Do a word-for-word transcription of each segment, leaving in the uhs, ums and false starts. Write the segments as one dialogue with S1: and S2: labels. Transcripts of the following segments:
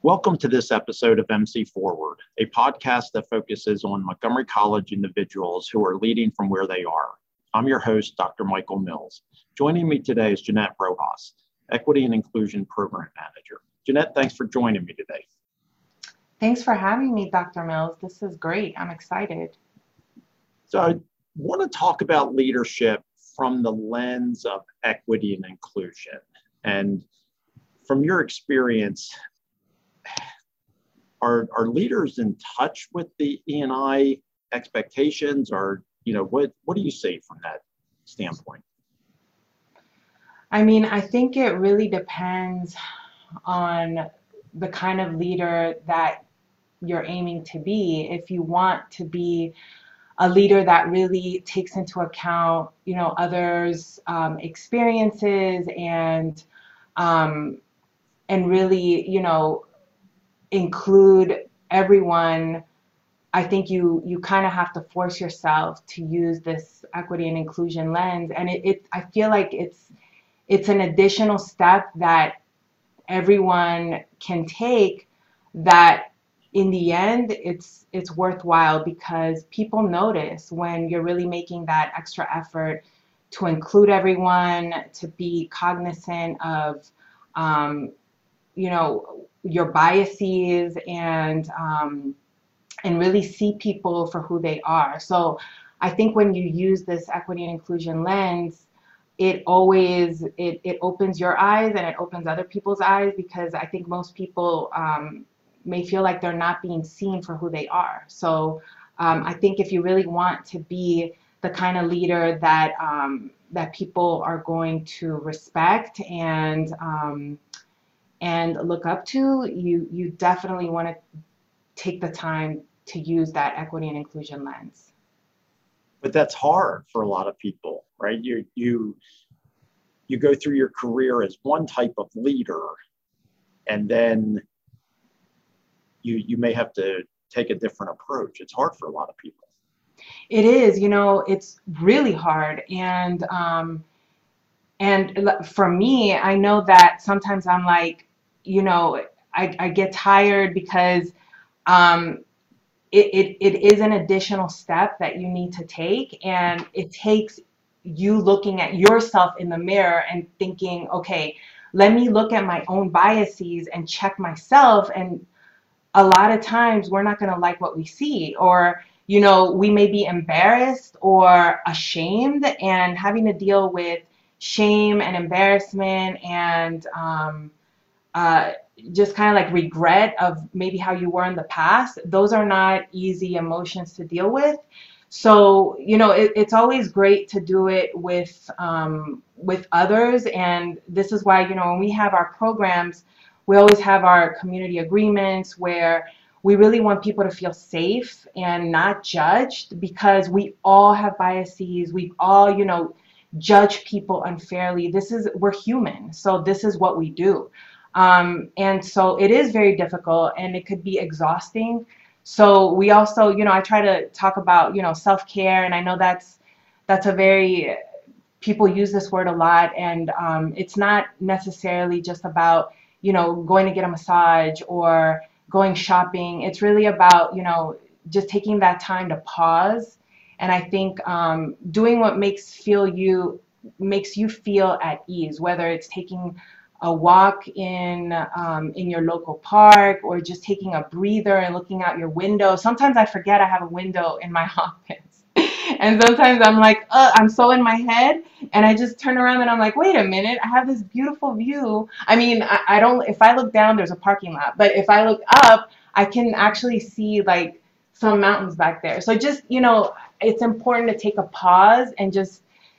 S1: Welcome to this episode of M C Forward, a podcast that focuses on Montgomery College individuals who are leading from where they are. I'm your host, Doctor Michael Mills. Joining me today is Jeanette Rojas, Equity and Inclusion Program Manager. Jeanette, thanks for joining me today.
S2: Thanks for having me, Doctor Mills. This is great. I'm excited.
S1: So I want to talk about leadership from the lens of equity and inclusion. And from your experience, Are, are leaders in touch with the E and I expectations, or, you know, what, what do you see from that standpoint?
S2: I mean, I think it really depends on the kind of leader that you're aiming to be. If you want to be a leader that really takes into account, you know, others' um, experiences and um, and really, you know, include everyone, I think you you kind of have to force yourself to use this equity and inclusion lens. And it, it I feel like it's it's an additional step that everyone can take, that in the end it's it's worthwhile, because people notice when you're really making that extra effort to include everyone, to be cognizant of um, you know, your biases, and um, and really see people for who they are. So I think when you use this equity and inclusion lens, it always it, it opens your eyes and it opens other people's eyes, because I think most people um, may feel like they're not being seen for who they are. So um, I think if you really want to be the kind of leader that um, that people are going to respect and um, and look up to, you you definitely want to take the time to use that equity and inclusion lens.
S1: But that's hard for a lot of people, right? You you you go through your career as one type of leader, and then you you may have to take a different approach. It's hard for a lot of people.
S2: It is, you know, it's really hard. And um, and for me, I know that sometimes I'm like, you know, I, I get tired, because um, it, it, it is an additional step that you need to take, and it takes you looking at yourself in the mirror and thinking, okay, let me look at my own biases and check myself. And a lot of times we're not going to like what we see, or you know, we may be embarrassed or ashamed, and having to deal with shame and embarrassment and um, uh, just kind of like regret of maybe how you were in the past. Those are not easy emotions to deal with. So, you know, it, it's always great to do it with um, with others. And this is why, you know, when we have our programs, we always have our community agreements where we really want people to feel safe and not judged, because we all have biases. We all, you know, judge people unfairly. This is, we're human. So this is what we do. Um, and so it is very difficult, and it could be exhausting. So we also, you know, I try to talk about, you know, self-care, and I know that's that's a very, people use this word a lot, and um, it's not necessarily just about, you know, going to get a massage or going shopping. It's really about, you know, just taking that time to pause. And I think um, doing what makes feel you makes you feel at ease, whether it's taking a walk in um, in your local park, or just taking a breather and looking out your window. Sometimes I forget I have a window in my office. And sometimes I'm like, uh, I'm so in my head, and I just turn around and I'm like, wait a minute, I have this beautiful view. I mean, I, I don't, if I look down, there's a parking lot, but if I look up, I can actually see like some mountains back there. So just, you know, it's important to take a pause and just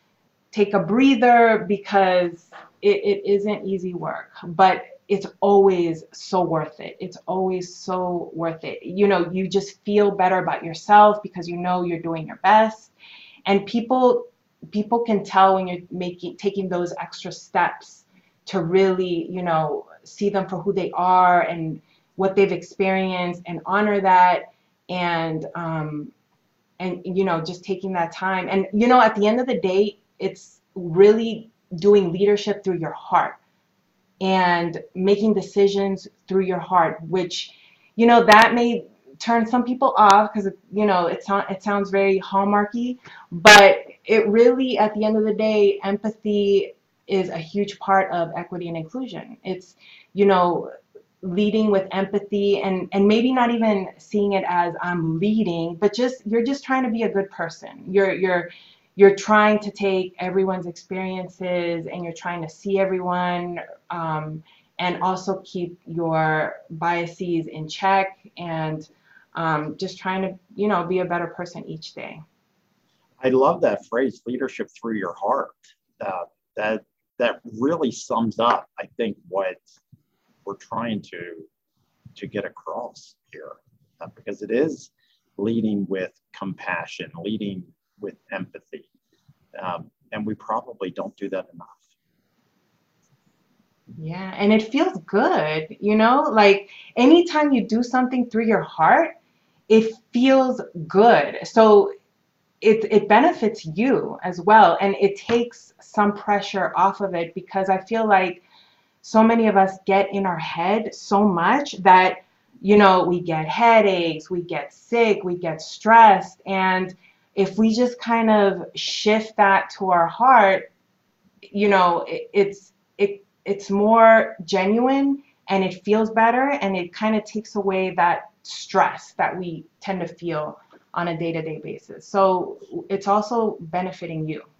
S2: take a breather, because it, it isn't easy work, but it's always so worth it. It's always so worth it. You know, you just feel better about yourself because you know you're doing your best. And people people can tell when you're making taking those extra steps to really, you know, see them for who they are and what they've experienced, and honor that. And um and you know, just taking that time. And you know, at the end of the day, it's really doing leadership through your heart. and making decisions through your heart, which, you know, that may turn some people off because, you know, it, so- it sounds very hallmarky, but it really, at the end of the day, empathy is a huge part of equity and inclusion. It's, you know, leading with empathy, and and maybe not even seeing it as I'm leading, but just you're just trying to be a good person. You're you're you're trying to take everyone's experiences and you're trying to see everyone, um, and also keep your biases in check, and um, just trying to, you know, be a better person each day.
S1: I love that phrase, leadership through your heart. Uh, that that really sums up, I think, what we're trying to to get across here, uh, because it is leading with compassion, leading with empathy, um, and we probably don't do that enough.
S2: Yeah, and it feels good, you know, like anytime you do something through your heart, it feels good. So it it benefits you as well, and it takes some pressure off of it, because I feel like so many of us get in our head so much that, you know, we get headaches, we get sick, we get stressed, and if we just kind of shift that to our heart, you know, it, it's it it's more genuine, and it feels better, and it kind of takes away that stress that we tend to feel on a day-to-day basis. So it's also benefiting you.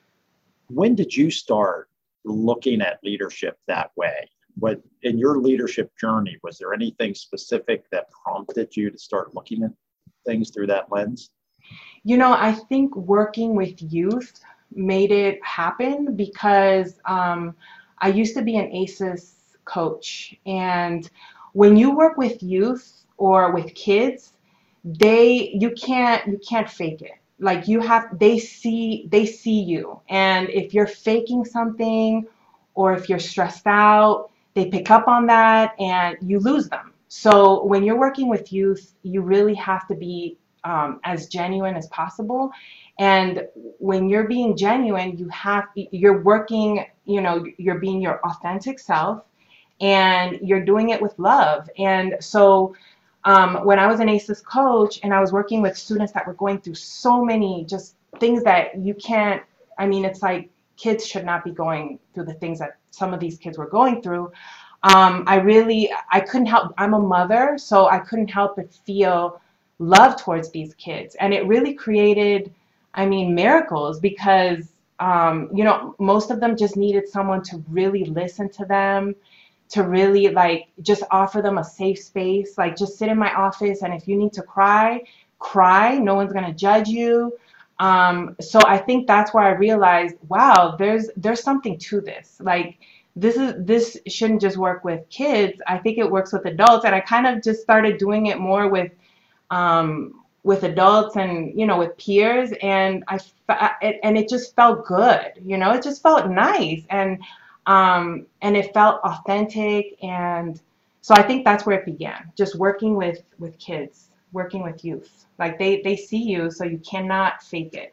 S1: When did you start looking at leadership that way? What in your leadership journey, was there anything specific that prompted you to start looking at things through that lens?
S2: You know, I think working with youth made it happen because um, I used to be an ACES coach. And when you work with youth or with kids, they you can't you can't fake it. Like you have they see they see you. And if you're faking something or if you're stressed out, they pick up on that and you lose them. So when you're working with youth, you really have to be um, as genuine as possible. And when you're being genuine, you have you're working, you know, you're being your authentic self, and you're doing it with love. And so um, when I was an ACES coach and I was working with students that were going through so many just things that you can't, I mean, it's like kids should not be going through the things that some of these kids were going through. Um, I really, I couldn't help, I'm a mother, so I couldn't help but feel love towards these kids. And it really created, I mean, miracles, because, um, you know, most of them just needed someone to really listen to them, to really like just offer them a safe space. Like just sit in my office, and if you need to cry, cry. No one's gonna judge you. Um, so I think that's where I realized, wow, there's there's something to this. Like this is this shouldn't just work with kids. I think it works with adults, and I kind of just started doing it more with um, with adults and, you know, with peers, and I it, and it just felt good, you know, it just felt nice, and um, and it felt authentic, and so I think that's where it began, just working with with kids, working with youth, like they they see you, so you cannot fake it.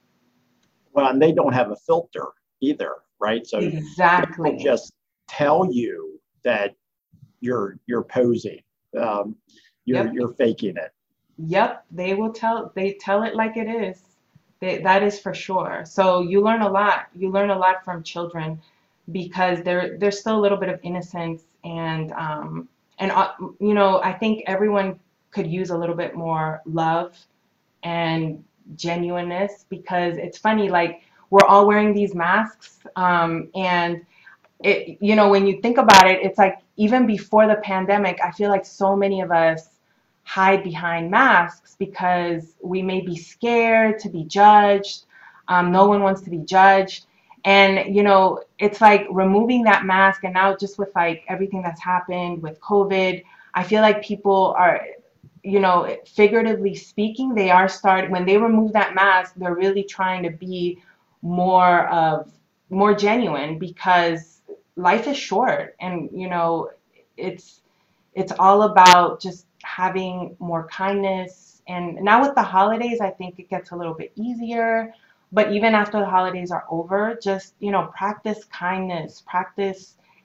S1: Well, and they don't have a filter either, right? So they don't
S2: Exactly.
S1: just tell you that you're you're posing, um, you're
S2: Yep.
S1: you're faking it.
S2: Yep, they will tell they tell it like it is. They, that is for sure. So you learn a lot. You learn a lot from children because there there's still a little bit of innocence, and um and uh, you know, I think everyone could use a little bit more love and genuineness, because it's funny, like we're all wearing these masks, um and it, you know, when you think about it, it's like even before the pandemic, I feel like so many of us hide behind masks because we may be scared to be judged. Um, no one wants to be judged. And, you know, it's like removing that mask. And now, just with like everything that's happened with COVID, I feel like people are, you know, figuratively speaking, they are starting, when they remove that mask, they're really trying to be more of, more genuine, because life is short, and you know, it's it's all about just having more kindness. And now with the holidays, I think it gets a little bit easier, but even after the holidays are over, just, you know, practice kindness, practice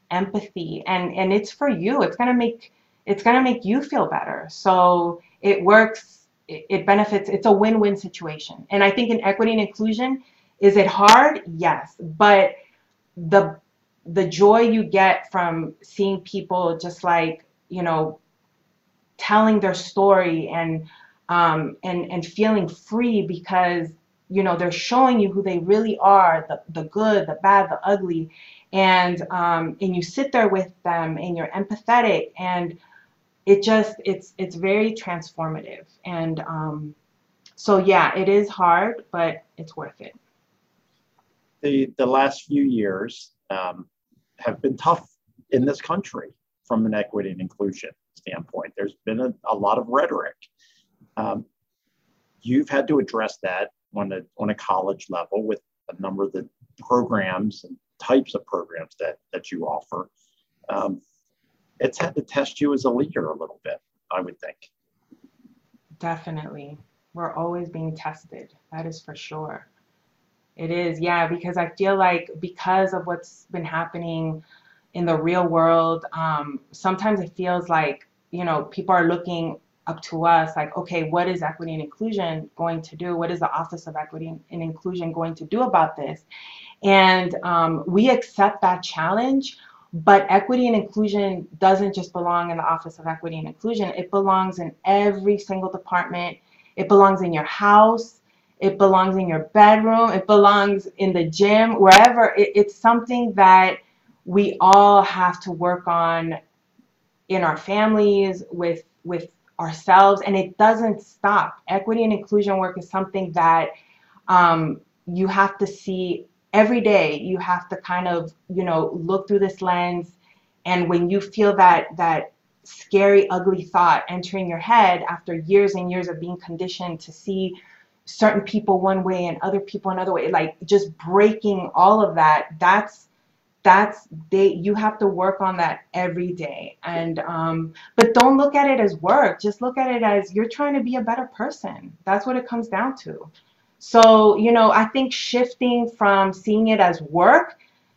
S2: empathy, and and it's for you. It's gonna make it's gonna make you feel better. So it works. It, it benefits. It's a win-win situation. And I think in equity and inclusion, is it hard? Yes, but the the joy you get from seeing people just like, you know, telling their story and um, and and feeling free because, you know, they're showing you who they really are, the the good, the bad, the ugly, and um, and you sit there with them and you're empathetic, and it just it's it's very transformative. And um, so yeah, it is hard, but it's worth it.
S1: The, the last few years um, have been tough in this country from an equity and inclusion standpoint. There's been a, a lot of rhetoric. Um, you've had to address that on a, on a college level with a number of the programs and types of programs that, that you offer. Um, it's had to test you as a leader a little bit, I would think.
S2: Definitely. We're always being tested. That is for sure. It is, yeah, because I feel like because of what's been happening in the real world, um, sometimes it feels like, you know, people are looking up to us like, okay, what is equity and inclusion going to do? What is the Office of Equity and Inclusion going to do about this? And um, we accept that challenge, but equity and inclusion doesn't just belong in the Office of Equity and Inclusion. It belongs in every single department. It belongs in your house. It belongs in your bedroom. It belongs in the gym, wherever. It, it's something that we all have to work on in our families, with with ourselves, and it doesn't stop. Equity and inclusion work is something that um, you have to see every day. You have to kind of, you know, look through this lens, and when you feel that that scary, ugly thought entering your head after years and years of being conditioned to see certain people one way and other people another way, like just breaking all of that, that's that's they you have to work on that every day. And um but don't look at it as work, just look at it as you're trying to be a better person. That's what it comes down to. So, you know, I think shifting from seeing it as work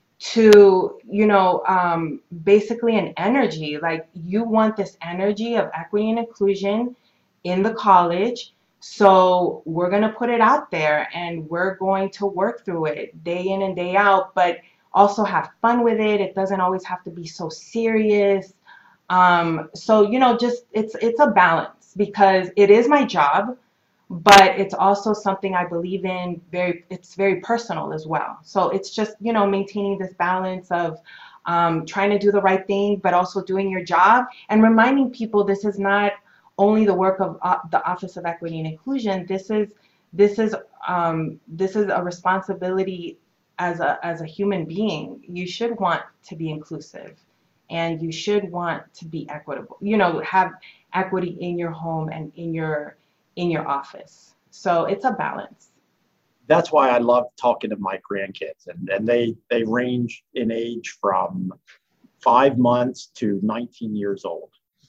S2: to, you know, um, basically an energy, like you want this energy of equity and inclusion in the college. So we're going to put it out there and we're going to work through it day in and day out, but also have fun with it. It doesn't always have to be so serious. Um, so, you know, just it's it's a balance because it is my job, but it's also something I believe in. Very, it's very personal as well. So it's just, you know, maintaining this balance of um, trying to do the right thing, but also doing your job and reminding people this is not only the work of uh, the Office of Equity and Inclusion. This is this is um, this is a responsibility as a as a human being. You should want to be inclusive, and you should want to be equitable. You know, have equity in your home and in your in your office. So it's a balance.
S1: That's why I love talking to my grandkids, and, and they they range in age from five months to nineteen years old.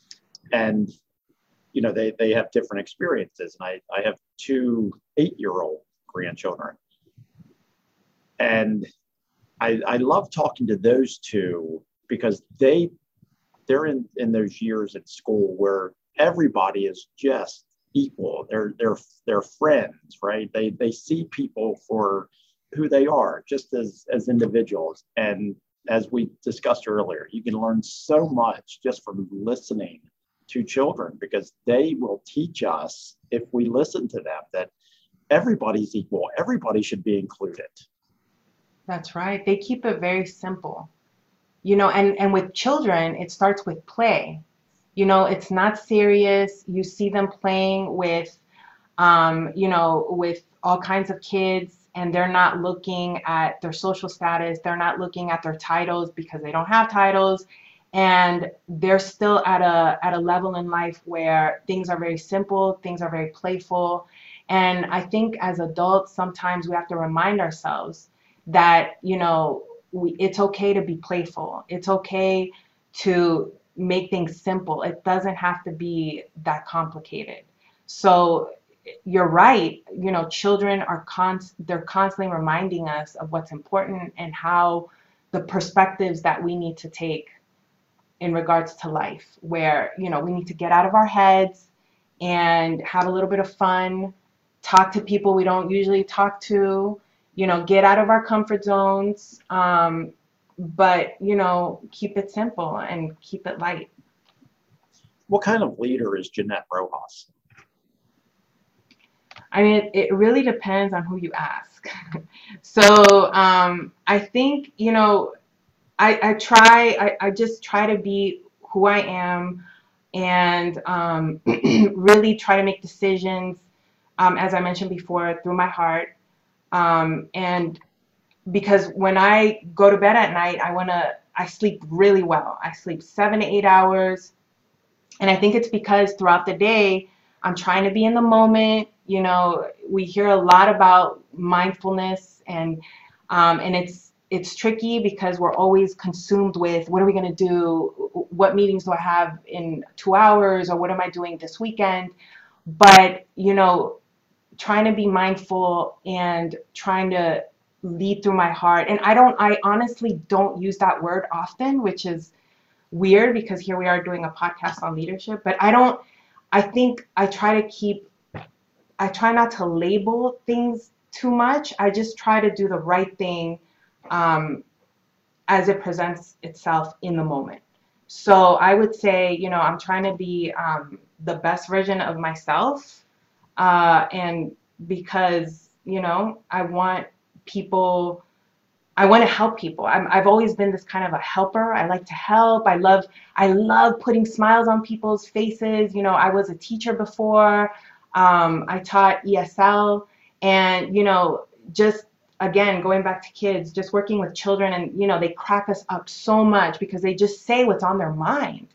S1: And you know, they they have different experiences. And I, I have two eight-year-old grandchildren. And I I love talking to those two because they they're in, in those years at school where everybody is just equal. They're they're they're friends, right? They they see people for who they are, just as as individuals. And as we discussed earlier, you can learn so much just from listening to children because they will teach us, if we listen to them, that everybody's equal. Everybody should be included.
S2: That's right. They keep it very simple. You know, and and with children, it starts with play. You know, it's not serious. You see them playing with, um, you know, with all kinds of kids, and they're not looking at their social status. They're not looking at their titles because they don't have titles. And they're still at a at a level in life where things are very simple, things are very playful. And I think as adults, sometimes we have to remind ourselves that, you know, we, it's okay to be playful. It's okay to make things simple. It doesn't have to be that complicated. So you're right. You know, children are const they're constantly reminding us of what's important and how the perspectives that we need to take in regards to life, where, you know, we need to get out of our heads and have a little bit of fun, talk to people we don't usually talk to, you know, get out of our comfort zones, um, but, you know, keep it simple and keep it light.
S1: What kind of leader is Jeanette Rojas?
S2: I mean, it, it really depends on who you ask. So um, I think, you know, I, I try, I, I just try to be who I am and um, really try to make decisions, um, as I mentioned before, through my heart. Um, and because when I go to bed at night, I want to, I sleep really well. I sleep seven to eight hours. And I think it's because throughout the day, I'm trying to be in the moment. You know, we hear a lot about mindfulness, and um, and it's it's tricky because we're always consumed with what are we going to do? What meetings do I have in two hours? Or what am I doing this weekend? But, you know, trying to be mindful and trying to lead through my heart. And I don't, I honestly don't use that word often, which is weird because here we are doing a podcast on leadership, but I don't, I think I try to keep, I try not to label things too much. I just try to do the right thing um, as it presents itself in the moment. So I would say, you know, I'm trying to be um, the best version of myself. Uh, and because, you know, I want people, I want to help people. I'm, I've always been this kind of a helper. I like to help. I love, I love putting smiles on people's faces. You know, I was a teacher before. Um, I taught E S L, and, you know, just again, going back to kids, just working with children, and, you know, they crack us up so much because they just say what's on their mind.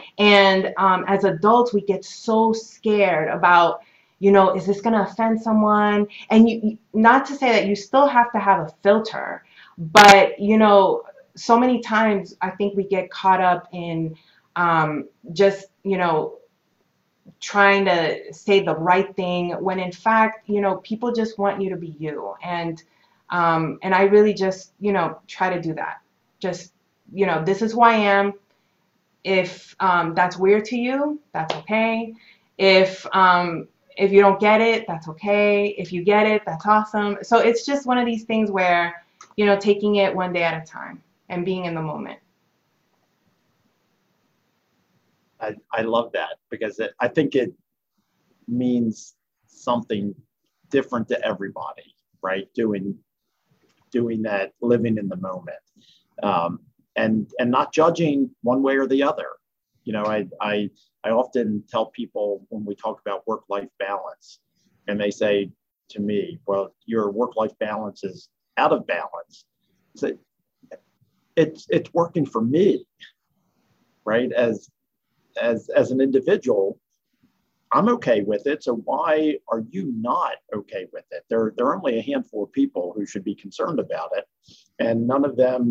S2: And um, as adults, we get so scared about, you know, is this going to offend someone? And you, not to say that you still have to have a filter, but, you know, so many times I think we get caught up in um, just, you know, trying to say the right thing when in fact, you know, people just want you to be you. And, um, and I really just, you know, try to do that. Just, you know, this is who I am. If um, that's weird to you, that's okay. If, um, if you don't get it, that's okay. If you get it, that's awesome. So it's just one of these things where, you know, taking it one day at a time and being in the moment.
S1: I, I love that because it, I think it means something different to everybody, right? Doing doing that, living in the moment, um, and and not judging one way or the other. You know, I I I often tell people when we talk about work-life balance, and they say to me, "Well, your work-life balance is out of balance." So it's it's working for me, right? As as as an individual, I'm okay with it. So why are you not okay with it? There, there are only a handful of people who should be concerned about it, and none of them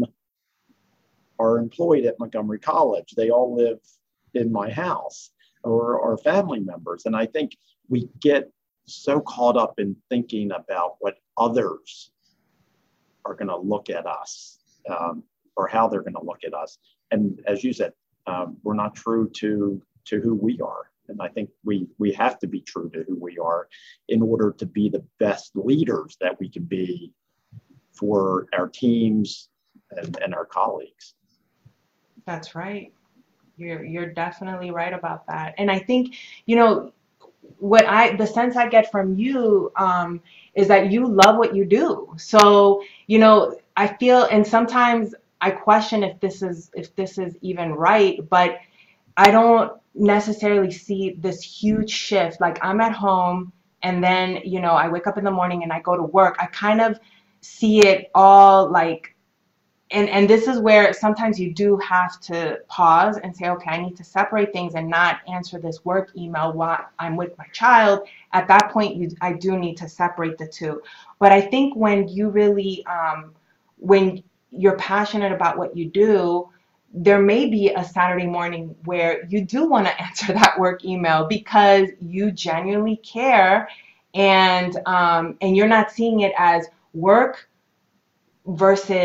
S1: are employed at Montgomery College. They all live in my house or are family members. And I think we get so caught up in thinking about what others are going to look at us um, or how they're going to look at us. And as you said, um, we're not true to to who we are. And I think we we have to be true to who we are in order to be the best leaders that we can be for our teams and, and our colleagues.
S2: That's right. You're you're definitely right about that. And I think, you know, what I the sense I get from you um, is that you love what you do. So, you know, I feel, and sometimes I question if this is if this is even right, but I don't necessarily see this huge shift. Like I'm at home and then, you know, I wake up in the morning and I go to work. I kind of see it all like, and, and this is where sometimes you do have to pause and say, okay, I need to separate things and not answer this work email while I'm with my child. At that point, you, I do need to separate the two. But I think when you really, um, when you're passionate about what you do, there may be a Saturday morning where you do want to answer that work email because you genuinely care, and um, and you're not seeing it as work versus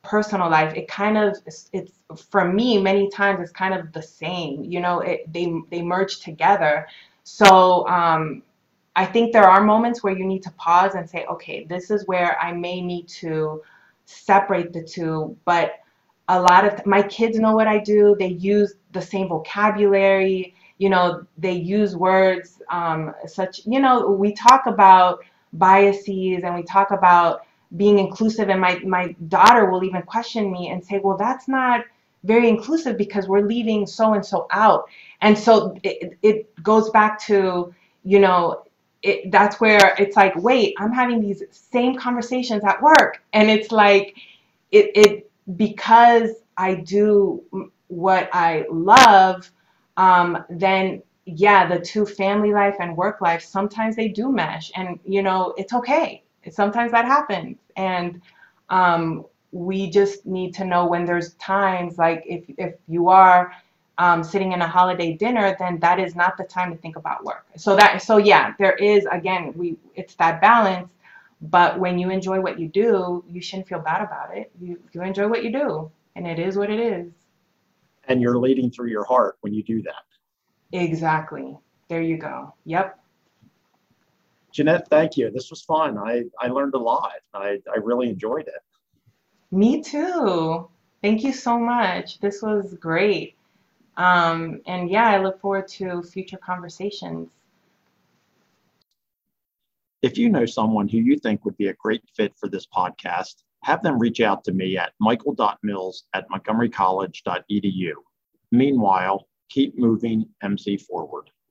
S2: personal life, it kind of it's, it's for me many times it's kind of the same. You know, it, they they merge together. So um, I think there are moments where you need to pause and say, okay, this is where I may need to separate the two. But a lot of my kids know what I do. They use the same vocabulary. You know, they use words um, such, you know, we talk about biases and we talk about being inclusive. And my, my daughter will even question me and say, well, that's not very inclusive because we're leaving so and so out. And so it, it goes back to, you know, it, that's where it's like, wait, I'm having these same conversations at work. And it's like, it, it because I do what I love, um, then yeah, the two, family life and work life, sometimes they do mesh, and you know, it's okay. Sometimes that happens, and um, we just need to know when there's times like if if you are um, sitting in a holiday dinner, then that is not the time to think about work. So that so yeah, there is again we it's that balance. But when you enjoy what you do, you shouldn't feel bad about it. You you enjoy what you do, and it is what it is.
S1: And you're leading through your heart when you do that.
S2: Exactly. There you go. Yep.
S1: Jeanette, thank you. This was fun. I, I learned a lot. I, I really enjoyed it.
S2: Me too. Thank you so much. This was great. Um, and yeah, I look forward to future conversations.
S1: If you know someone who you think would be a great fit for this podcast, have them reach out to me at michael dot mills at montgomery college dot e d u. Meanwhile, keep moving M C forward.